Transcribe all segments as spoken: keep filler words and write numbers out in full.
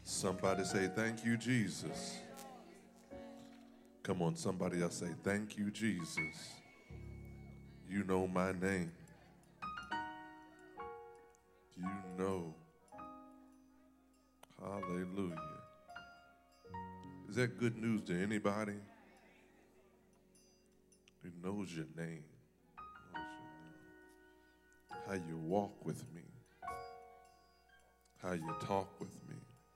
Somebody say, thank you, Jesus. Come on, somebody else say, thank you, Jesus. You know my name. You know. Hallelujah. Is that good news to anybody? Who knows your name? How you walk with me. How you talk with me.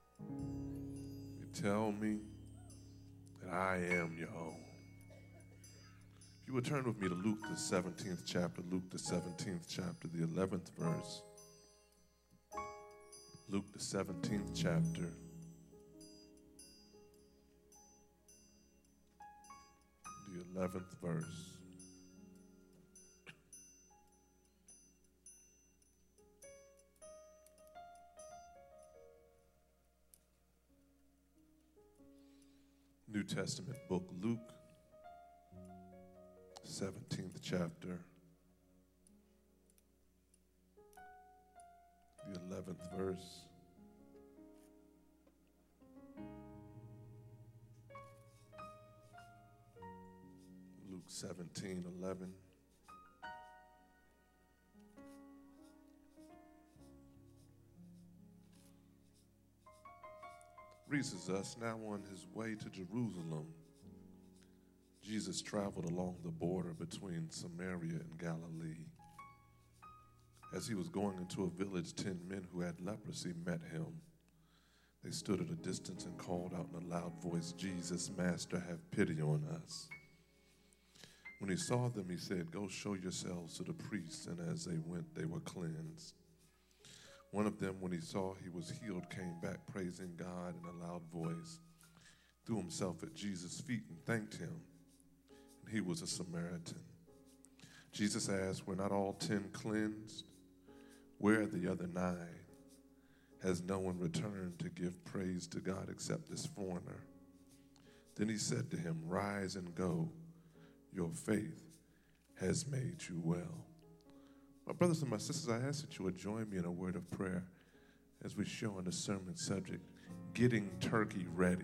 You tell me that I am your own. If you would turn with me to Luke, the seventeenth chapter, Luke, the seventeenth chapter, the eleventh verse. Luke, the seventeenth chapter, the eleventh verse. New Testament book, Luke, seventeenth chapter, the eleventh verse. Luke seventeen, eleven. Reads as us, now on his way to Jerusalem, Jesus traveled along the border between Samaria and Galilee. As he was going into a village, ten men who had leprosy met him. They stood at a distance and called out in a loud voice, Jesus, Master, have pity on us. When he saw them, he said, go show yourselves to the priests. And as they went, they were cleansed. One of them, when he saw he was healed, came back praising God in a loud voice, threw himself at Jesus' feet and thanked him. And he was a Samaritan. Jesus asked, were not all ten cleansed? Where are the other nine? Has no one returned to give praise to God except this foreigner? Then he said to him, rise and go. Your faith has made you well. My brothers and my sisters, I ask that you would join me in a word of prayer as we show on the sermon subject, getting turkey ready.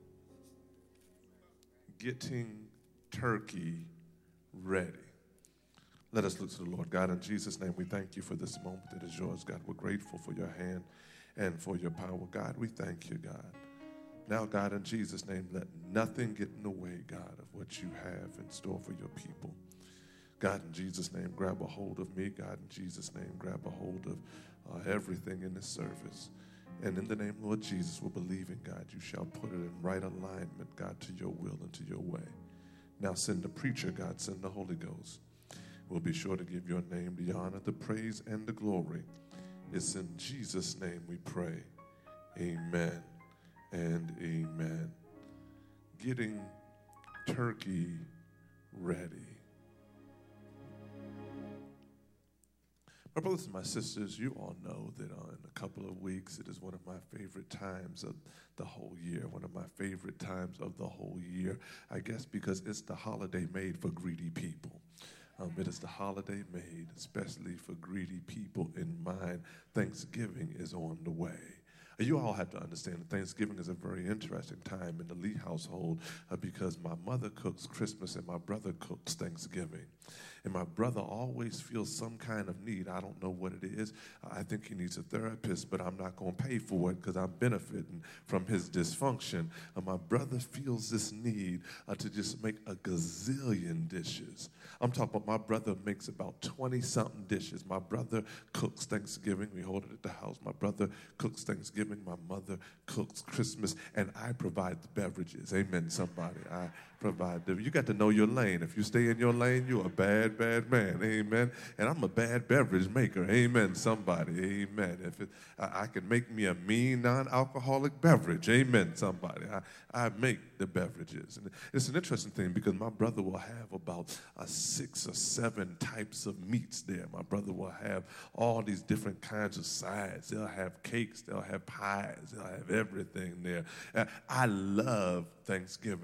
Getting turkey ready. Let us look to the Lord. God, in Jesus' name, we thank you for this moment that is yours, God. We're grateful for your hand and for your power. God, we thank you, God. Now, God, in Jesus' name, let nothing get in the way, God, of what you have in store for your people. God, in Jesus' name, grab a hold of me. God, in Jesus' name, grab a hold of uh, everything in this service. And in the name, Lord Jesus, we're believing, God, you shall put it in right alignment, God, to your will and to your way. Now send the preacher, God, send the Holy Ghost. We'll be sure to give your name the honor, the praise, and the glory. It's in Jesus' name we pray. Amen and amen. Getting turkey ready. My brothers and my sisters, you all know that uh, in a couple of weeks, it is one of my favorite times of the whole year, one of my favorite times of the whole year, I guess because it's the holiday made for greedy people. Um, it is the holiday made especially for greedy people in mind. Thanksgiving is on the way. You all have to understand that Thanksgiving is a very interesting time in the Lee household uh, because my mother cooks Christmas and my brother cooks Thanksgiving. And my brother always feels some kind of need. I don't know what it is. I think he needs a therapist, but I'm not going to pay for it because I'm benefiting from his dysfunction. Uh, my brother feels this need uh, to just make a gazillion dishes. I'm talking about my brother makes about twenty-something dishes. My brother cooks Thanksgiving. We hold it at the house. My brother cooks Thanksgiving. My mother cooks Christmas, and I provide the beverages. Amen, somebody. I provide the, you got to know your lane. If you stay in your lane, you're a bad, bad man. Amen. And I'm a bad beverage maker. Amen, somebody. Amen. If it, I, I can make me a mean, non-alcoholic beverage. Amen, somebody. I, I make the beverages. And it's an interesting thing because my brother will have about uh, six or seven types of meats there. My brother will have all these different kinds of sides. They'll have cakes. They'll have pies. They'll have everything there. Uh, I love Thanksgiving.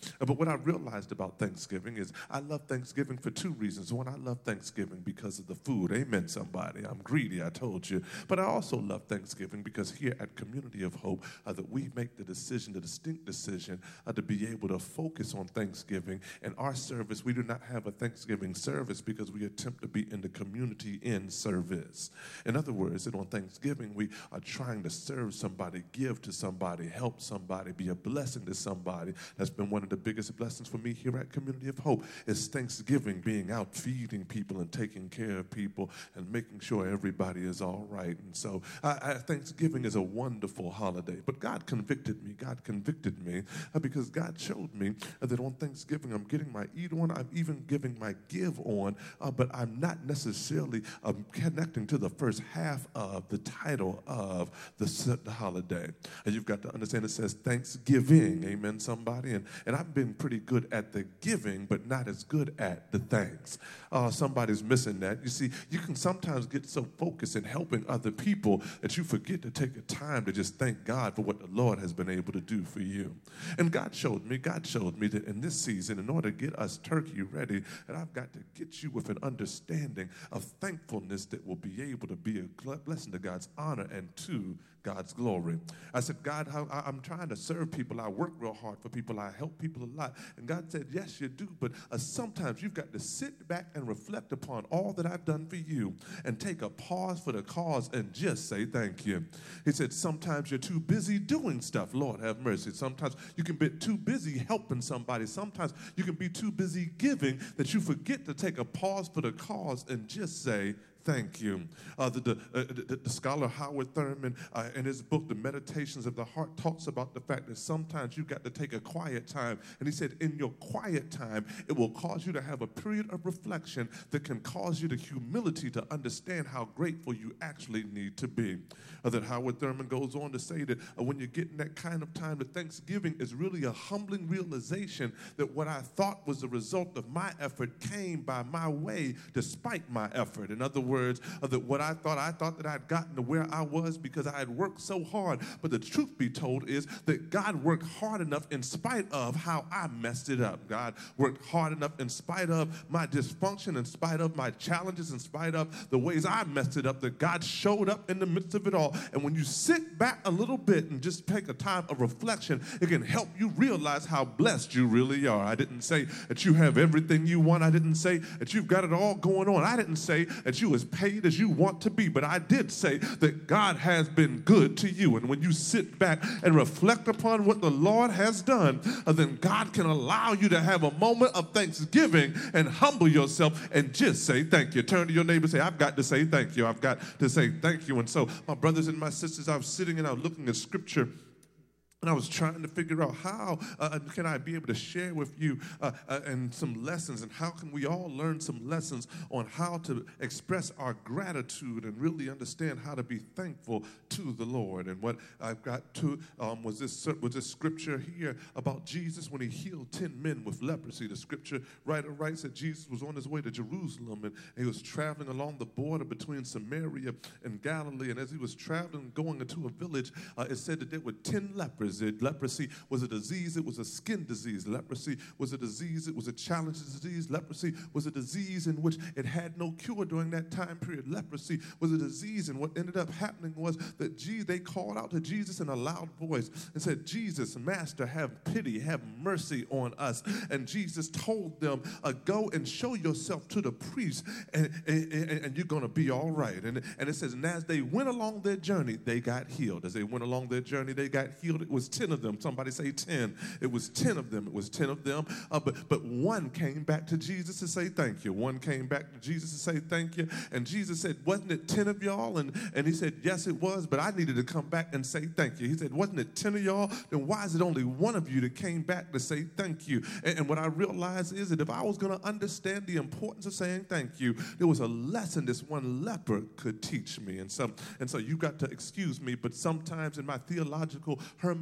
Uh, But what I realized about Thanksgiving is I love Thanksgiving for two reasons. One, I love Thanksgiving because of the food. Amen, somebody. I'm greedy, I told you. But I also love Thanksgiving because here at Community of Hope, uh, that we make the decision, the distinct decision, uh, to be able to focus on Thanksgiving. In our service, we do not have a Thanksgiving service because we attempt to be in the community in service. In other words, that on Thanksgiving, we are trying to serve somebody, give to somebody, help somebody, be a blessing to somebody. That's been one of the biggest blessings for me here at Community of Hope is Thanksgiving, being out feeding people and taking care of people and making sure everybody is all right. And so I, I, Thanksgiving is a wonderful holiday. But God convicted me. God convicted me uh, because God showed me uh, that on Thanksgiving I'm getting my eat on, I'm even giving my give on, uh, but I'm not necessarily um, connecting to the first half of the title of the, the holiday. And you've got to understand it says Thanksgiving. Amen, somebody. And, and I've been pretty good at the giving, but not as good at the thanks. Uh, somebody's missing that. You see, you can sometimes get so focused in helping other people that you forget to take the time to just thank God for what the Lord has been able to do for you. And God showed me, God showed me that in this season, in order to get us turkey ready, that I've got to get you with an understanding of thankfulness that will be able to be a blessing to God's honor and to God's glory. I said, God, how, I, I'm trying to serve people. I work real hard for people. I help people a lot. And God said, yes, you do. But uh, sometimes you've got to sit back and reflect upon all that I've done for you and take a pause for the cause and just say thank you. He said, sometimes you're too busy doing stuff. Lord, have mercy. Sometimes you can be too busy helping somebody. Sometimes you can be too busy giving that you forget to take a pause for the cause and just say thank you. Uh, the, the, uh, the, the scholar Howard Thurman, uh, in his book, The Meditations of the Heart, talks about the fact that sometimes you've got to take a quiet time. And he said, in your quiet time, it will cause you to have a period of reflection that can cause you the humility to understand how grateful you actually need to be. Uh, that Howard Thurman goes on to say that uh, when you're getting that kind of time, that Thanksgiving is really a humbling realization that what I thought was the result of my effort came by my way despite my effort. In other words, words of that what I thought, I thought that I had gotten to where I was because I had worked so hard. But the truth be told is that God worked hard enough in spite of how I messed it up. God worked hard enough in spite of my dysfunction, in spite of my challenges, in spite of the ways I messed it up, that God showed up in the midst of it all. And when you sit back a little bit and just take a time of reflection, it can help you realize how blessed you really are. I didn't say that you have everything you want. I didn't say that you've got it all going on. I didn't say that you as paid as you want to be, but I did say that God has been good to you. And when you sit back and reflect upon what the Lord has done, uh, then God can allow you to have a moment of thanksgiving and humble yourself and just say thank you. Turn to your neighbor and say, I've got to say thank you. I've got to say thank you. And so, my brothers and my sisters, I was sitting and I was looking at scripture, and I was trying to figure out how uh, can I be able to share with you uh, uh, and some lessons, and how can we all learn some lessons on how to express our gratitude and really understand how to be thankful to the Lord. And what I've got to um, was this was this scripture here about Jesus when he healed ten men with leprosy. The scripture writer writes that Jesus was on his way to Jerusalem, and he was traveling along the border between Samaria and Galilee. And as he was traveling, going into a village, uh, it said that there were ten lepers. Leprosy was a disease. It was a skin disease. Leprosy was a disease. It was a challenging disease. Leprosy was a disease in which it had no cure during that time period. Leprosy was a disease, and what ended up happening was that Jesus, they called out to Jesus in a loud voice and said, Jesus, Master, have pity, have mercy on us. And Jesus told them, uh, go and show yourself to the priest, and, and, and you're going to be all right. And, and it says, and as they went along their journey, they got healed. As they went along their journey, they got healed. It was ten of them. Somebody say ten. It was ten of them. It was ten of them. Uh, but, but one came back to Jesus to say thank you. One came back to Jesus to say thank you. And Jesus said, wasn't it ten of y'all? And, and he said, yes, it was, but I needed to come back and say thank you. He said, wasn't it ten of y'all? Then why is it only one of you that came back to say thank you? And, and what I realized is that if I was going to understand the importance of saying thank you, there was a lesson this one leper could teach me. And so, and so you got to excuse me, but sometimes in my theological hermeneutic,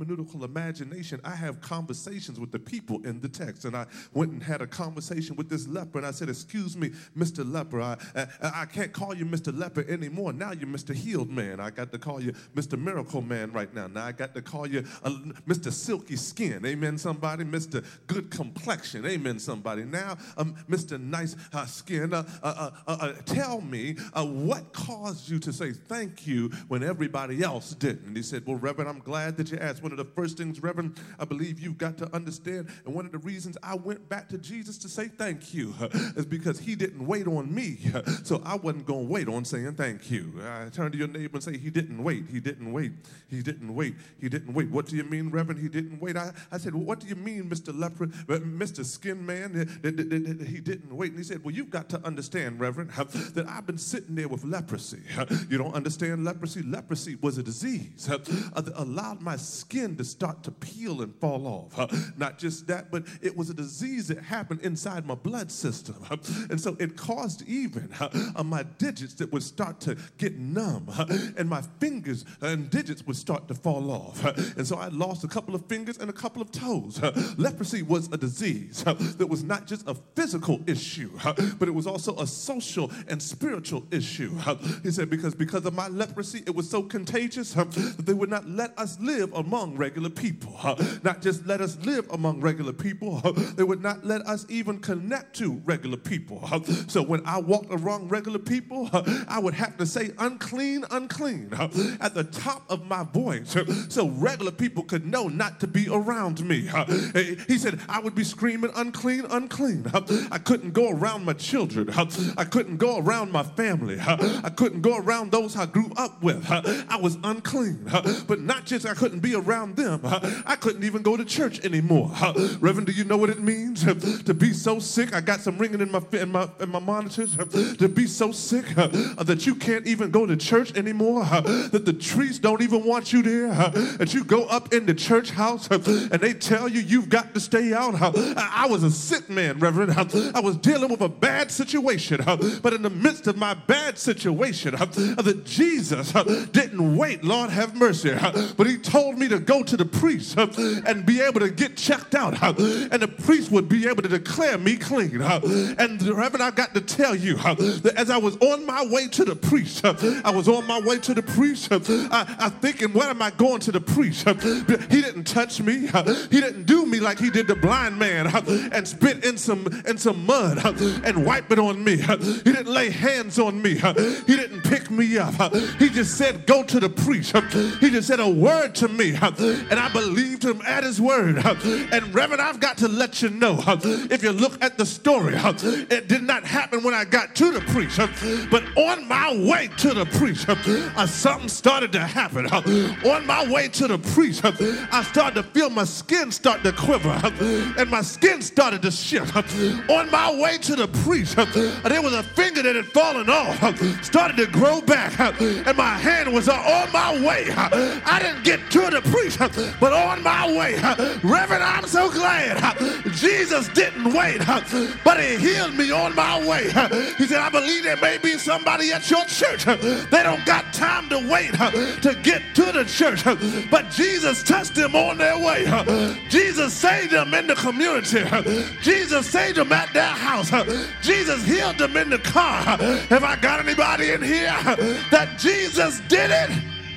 hermeneutical imagination, I have conversations with the people in the text. And I went and had a conversation with this leper, and I said, excuse me, Mister Leper, I, I, I can't call you Mister Leper anymore. Now you're Mister Healed Man. I got to call you Mister Miracle Man right now. Now I got to call you uh, Mister Silky Skin. Amen, somebody. Mister Good Complexion. Amen, somebody. Now, um, Mister Nice uh, Skin, uh, uh, uh, uh, tell me uh, what caused you to say thank you when everybody else didn't? And he said, well, Reverend, I'm glad that you asked. One of the first things, Reverend, I believe you've got to understand, and one of the reasons I went back to Jesus to say thank you uh, is because he didn't wait on me, uh, so I wasn't going to wait on saying thank you. I turn to your neighbor and say, he didn't wait, he didn't wait, he didn't wait, he didn't wait. What do you mean, Reverend, he didn't wait? I, I said, well, what do you mean, Mister Leper, Mister Skin Man, that, that, that, that he didn't wait? And he said, well, you've got to understand, Reverend, uh, that I've been sitting there with leprosy. Uh, you don't understand leprosy? Leprosy was a disease uh, that allowed my skin to start to peel and fall off. Uh, not just that, but it was a disease that happened inside my blood system. Uh, and so it caused even uh, my digits that would start to get numb, uh, and my fingers and digits would start to fall off. Uh, and so I lost a couple of fingers and a couple of toes. Uh, leprosy was a disease uh, that was not just a physical issue, uh, but it was also a social and spiritual issue. Uh, he said, because because of my leprosy, it was so contagious uh, that they would not let us live among regular people. Uh, not just let us live among regular people, uh, they would not let us even connect to regular people. Uh, so when I walked around regular people, uh, I would have to say unclean, unclean uh, at the top of my voice uh, so regular people could know not to be around me. Uh, he said I would be screaming unclean, unclean. Uh, I couldn't go around my children. Uh, I couldn't go around my family. Uh, I couldn't go around those I grew up with. Uh, I was unclean. Uh, but not just I couldn't be around them, uh, I couldn't even go to church anymore. Uh, Reverend, do you know what it means uh, to be so sick? I got some ringing in my in my, in my monitors. Uh, to be so sick uh, that you can't even go to church anymore, uh, that the priests don't even want you there, uh, that you go up in the church house uh, and they tell you you've got to stay out. Uh, I, I was a sick man, Reverend. Uh, I was dealing with a bad situation, uh, but in the midst of my bad situation, uh, that Jesus uh, didn't wait, Lord have mercy, uh, but he told me to go to the priest uh, and be able to get checked out, uh, and the priest would be able to declare me clean. Uh, and Reverend, I got to tell you uh, that as I was on my way to the priest, uh, I was on my way to the priest, uh, I, I thinking, where am I going to the priest? Uh, he didn't touch me. Uh, he didn't do me like he did the blind man uh, and spit in some in some mud uh, and wipe it on me. Uh, he didn't lay hands on me. Uh, he didn't pick me up. Uh, he just said, go to the priest. Uh, he just said a word to me, uh, and I believed him at his word. Uh, and Reverend, I've got to let you know, uh, if you look at the story, uh, it did not happen when I got to the priest, uh, but on my way to the priest, uh, uh, something started to happen. Uh, on my way to the priest, uh, I started to feel my skin start to quiver, uh, and my skin started to shift. Uh, on my way to the priest, uh, there was a finger that had fallen off, uh, started to grow back, uh, and my hand was uh, on my way. Uh, I didn't get to the priest, uh, but on my way. Uh, Reverend, I'm so glad uh, Jesus didn't wait, uh, but he healed me on my way. Uh, he said, I believe there may be somebody at your church. Uh, they don't got time to wait uh, to get to the church, uh, but Jesus touched them on their way. Uh, Jesus saved them in the community. Uh, Jesus saved them at their house. Uh, Jesus healed them in the car. Uh, have I got anybody in here uh, that Jesus did it?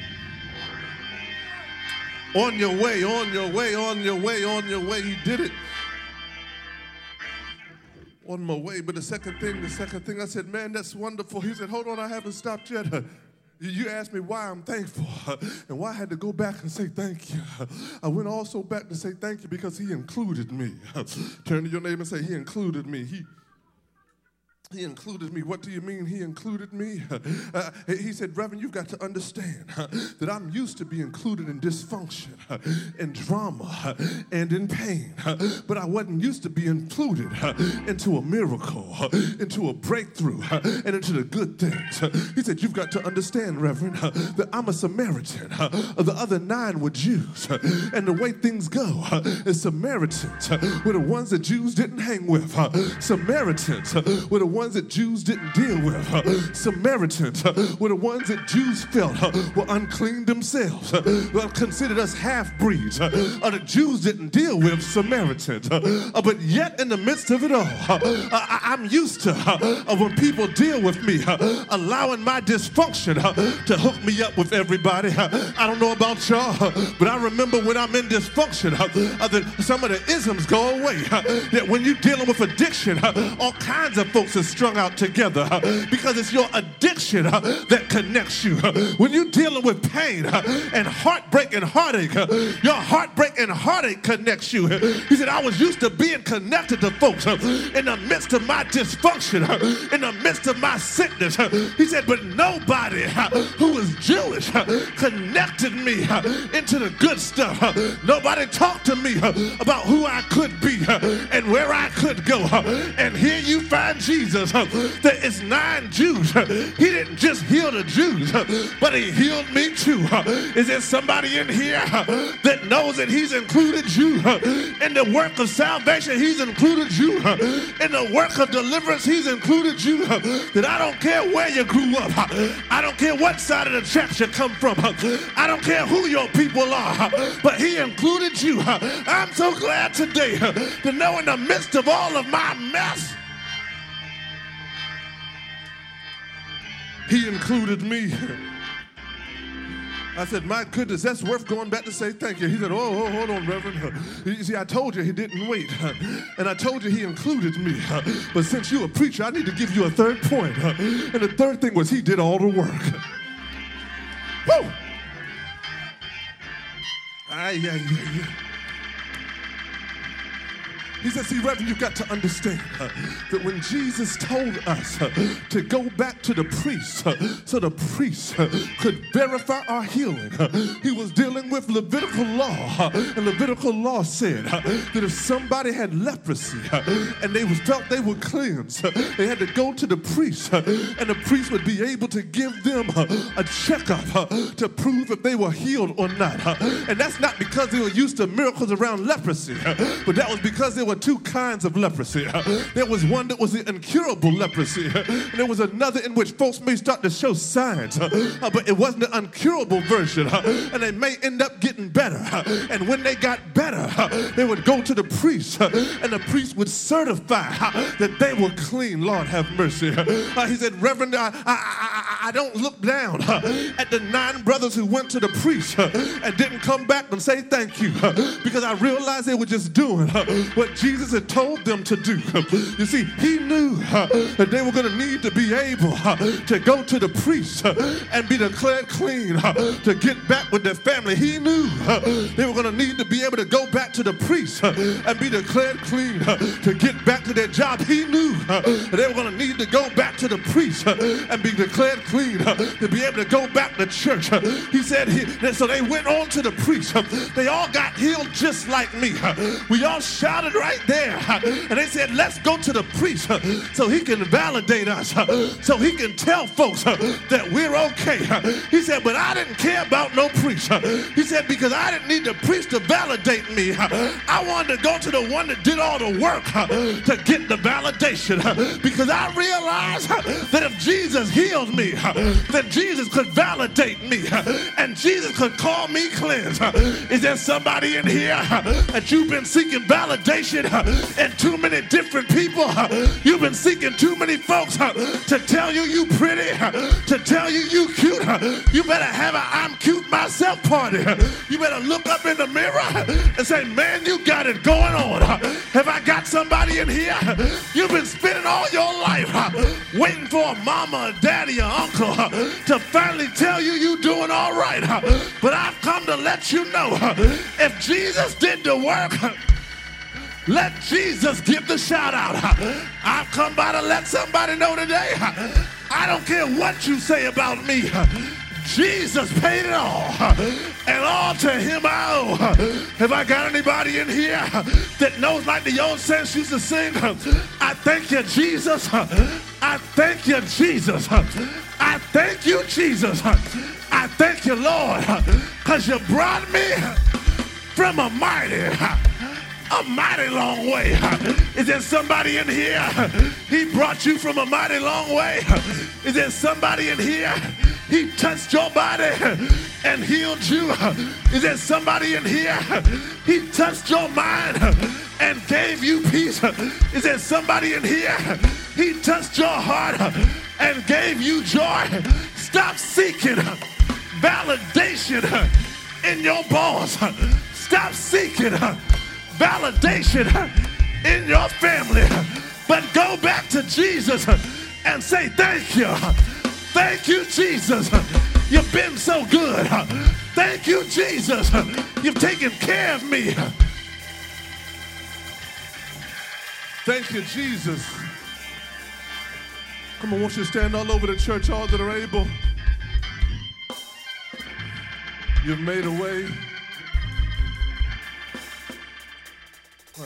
On your way, on your way, on your way, on your way, he did it. On my way, but the second thing, the second thing, I said, man, that's wonderful. He said, hold on, I haven't stopped yet. You asked me why I'm thankful and why I had to go back and say thank you. I went also back to say thank you because he included me. Turn to your neighbor and say, he included me. He He included me. What do you mean he included me? Uh, he said, Reverend, you've got to understand uh, that I'm used to be included in dysfunction, uh, in drama, uh, and in pain. Uh, but I wasn't used to be included uh, into a miracle, uh, into a breakthrough, uh, and into the good things. Uh, he said, you've got to understand, Reverend, uh, that I'm a Samaritan. Uh, the other nine were Jews. Uh, and the way things go uh, is Samaritans uh, were the ones that Jews didn't hang with. Uh, Samaritans uh, were the ones ones that Jews didn't deal with. Uh, Samaritans uh, were the ones that Jews felt uh, were unclean themselves, uh, well, considered us half-breeds. Uh, uh, the Jews didn't deal with Samaritans. Uh, uh, but yet in the midst of it all, uh, I, I'm used to uh, uh, when people deal with me, uh, allowing my dysfunction uh, to hook me up with everybody. Uh, I don't know about y'all, uh, but I remember when I'm in dysfunction, uh, uh, that some of the isms go away. Uh, that when you're dealing with addiction, uh, all kinds of folks are strung out together uh, because it's your addiction uh, that connects you. Uh, when you're dealing with pain uh, and heartbreak and heartache, uh, your heartbreak and heartache connects you. He said, I was used to being connected to folks uh, in the midst of my dysfunction, uh, in the midst of my sickness. Uh, he said, but nobody uh, who was Jewish uh, connected me uh, into the good stuff. Uh, nobody talked to me uh, about who I could be uh, and where I could go. Uh, and here you find Jesus. Uh, there is nine Jews. Uh, he didn't just heal the Jews, uh, but he healed me too. Uh, is there somebody in here uh, that knows that he's included you uh, in the work of salvation? He's included you uh, in the work of deliverance. He's included you. Uh, that I don't care where you grew up. Uh, I don't care what side of the tracks you come from. Uh, I don't care who your people are. Uh, but he included you. Uh, I'm so glad today uh, to know in the midst of all of my mess, he included me. I said, my goodness, that's worth going back to say thank you. He said, oh, oh hold on, Reverend. You see, I told you he didn't wait. And I told you he included me. But since you're a preacher, I need to give you a third point. And the third thing was he did all the work. Woo! Ay, ay, ay, ay. He said, see, Reverend, you've got to understand uh, that when Jesus told us uh, to go back to the priest uh, so the priest uh, could verify our healing, uh, he was dealing with Levitical law. Uh, and Levitical law said uh, that if somebody had leprosy uh, and they was, felt they were cleansed, uh, they had to go to the priest, uh, and the priest would be able to give them uh, a checkup uh, to prove if they were healed or not. Uh, and that's not because they were used to miracles around leprosy, uh, but that was because they were two kinds of leprosy. There was one that was the incurable leprosy, and there was another in which folks may start to show signs, but it wasn't the uncurable version, and they may end up getting better. And when they got better, they would go to the priest, and the priest would certify that they were clean. Lord have mercy. He said, Reverend, I, I, I, I don't look down at the nine brothers who went to the priest and didn't come back and say thank you, because I realized they were just doing what Jesus had told them to do. You see, he knew uh, that they were going to need to be able uh, to go to the priest uh, and be declared clean uh, to get back with their family. He knew uh, they were going to need to be able to go back to the priest uh, and be declared clean uh, to get back to their job. He knew uh, they were going to need to go back to the priest uh, and be declared clean uh, to be able to go back to church. Uh, he said, he, so they went on to the priest. Uh, they all got healed just like me. Uh, we all shouted right there. And they said, let's go to the priest so he can validate us, so he can tell folks that we're okay. He said, but I didn't care about no priest. He said, because I didn't need the priest to validate me. I wanted to go to the one that did all the work to get the validation, because I realized that if Jesus healed me, then Jesus could validate me, and Jesus could call me cleansed. Is there somebody in here that you've been seeking validation and too many different people? You've been seeking too many folks to tell you you pretty, to tell you you cute. You better have a I'm cute myself party. You better look up in the mirror and say, man, you got it going on. Have I got somebody in here? You've been spending all your life waiting for a mama, a daddy, or uncle to finally tell you you're doing all right. But I've come to let you know, if Jesus did the work, let Jesus give the shout out. I've come by to let somebody know today, I don't care what you say about me. Jesus paid it all, and all to him I owe. Have I got anybody in here that knows, like the old saints used to sing, I thank you, Jesus. I thank you, Jesus. I thank you, Jesus. I thank you, Lord, because you brought me from a mighty, a mighty long way. Is there somebody in here He brought you from a mighty long way. Is there somebody in here? He touched your body and healed you. Is there somebody in here? He touched your mind and gave you peace. Is there somebody in here? He touched your heart and gave you joy. Stop seeking validation in your boss. Stop seeking validation in your family. But go back to Jesus and say, thank you. Thank you, Jesus. You've been so good. Thank you, Jesus. You've taken care of me. Thank you, Jesus. Come on, won't you stand all over the church, all that are able. You've made a way. Watch.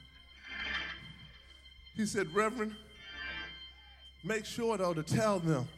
He said, Reverend, make sure though to tell them